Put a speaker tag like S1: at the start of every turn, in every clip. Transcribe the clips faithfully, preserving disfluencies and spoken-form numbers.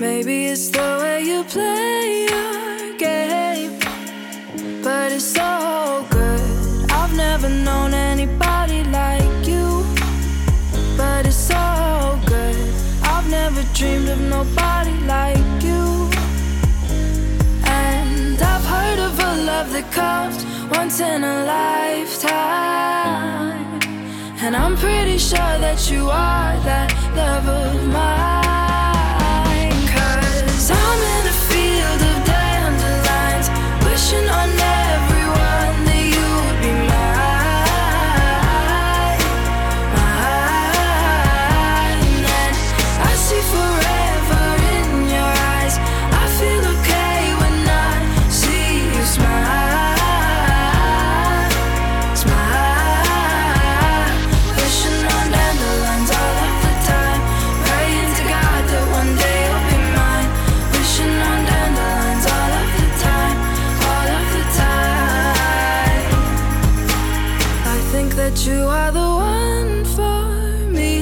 S1: Maybe it's the way you play your game, but it's so good. I've never known anybody like you, but it's so good. I've never dreamed of nobody like you. And I've heard of a love that comes once in a lifetime, and I'm pretty sure that you are that love of mine. Cause I'm in a field of dandelions, wishing on everyone that you would be mine, mine. And I see forever in your eyes. I feel okay when I see you smile, smile. Wishing on dandelions all of the time, praying to God that one day you'll be mine. Wishing on dandelions all of the time, all of the time. I think that you are the one for me,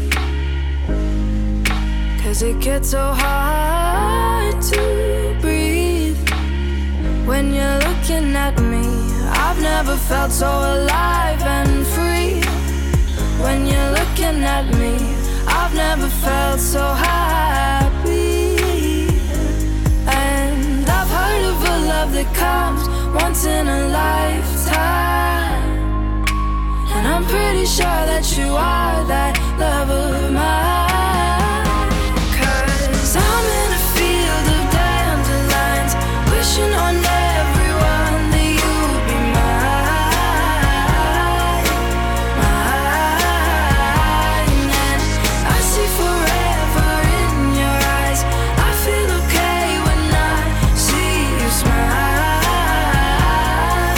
S1: cause it gets so hard to breathe when you're looking at me. I've never felt so alive and free. When you're looking at me, I've never felt so happy. And I've heard of a love that comes once in a lifetime, and I'm pretty sure that you are that love of mine. Cause I'm in a field of dandelions, wishing on everyone that you would be mine, mine. And I see forever in your eyes. I feel okay when I see you smile,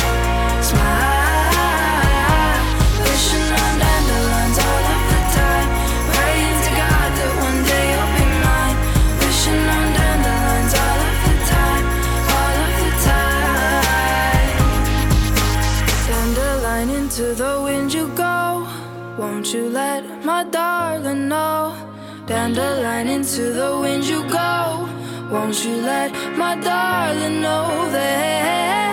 S1: smile. Wishing on dandelions all of the time, praying to God that one day you'll be mine. Wishing on dandelions all of the time, all of the time. Dandelion, into the wind you go. Won't you let my darling know? Dandelion, into the wind you go. Won't you let my darling know that